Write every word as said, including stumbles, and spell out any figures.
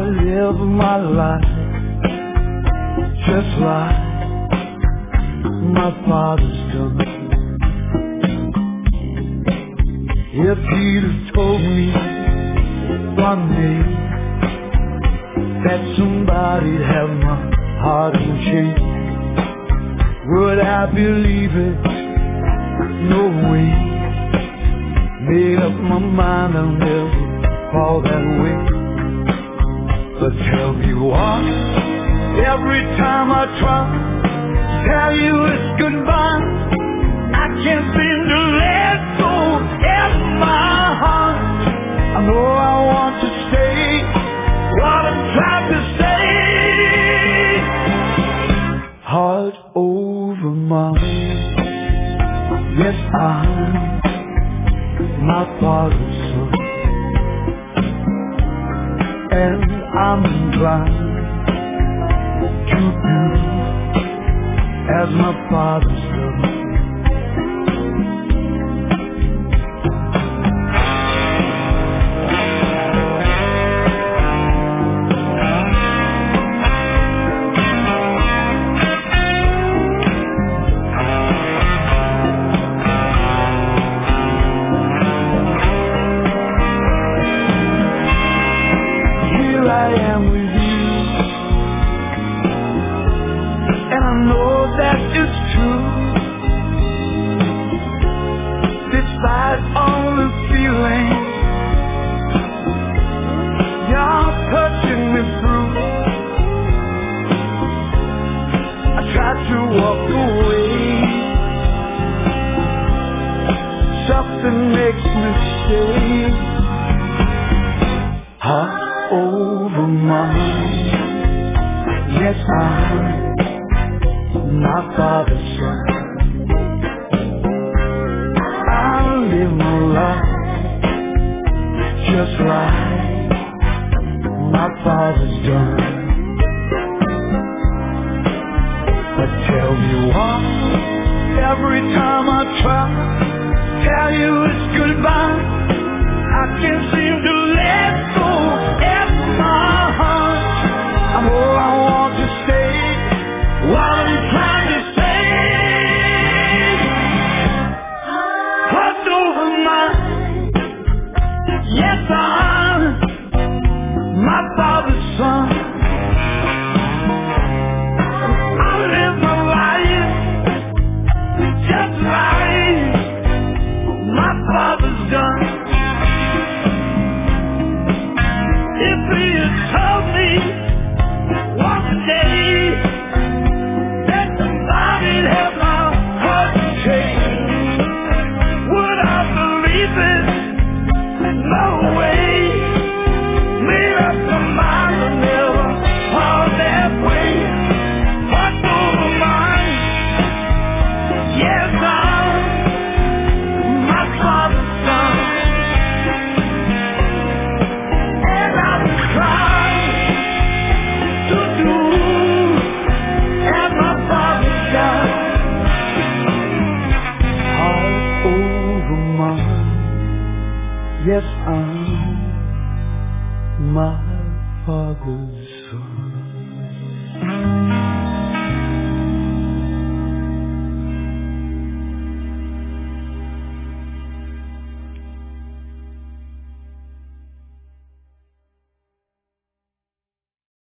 live my life just like my father's done. If he'd have told me one day that somebody'd have my heart in chains, would I believe it? No way. Made up my mind I'll never fall that way. But tell me what, every time I try to tell you it's goodbye, I can't seem to let go of my heart. I know I want to say what I'm trying to say. Heart over mind, yes, I'm my father's son, and I'm inclined to do as my father's done. Yes, I'm my father's son.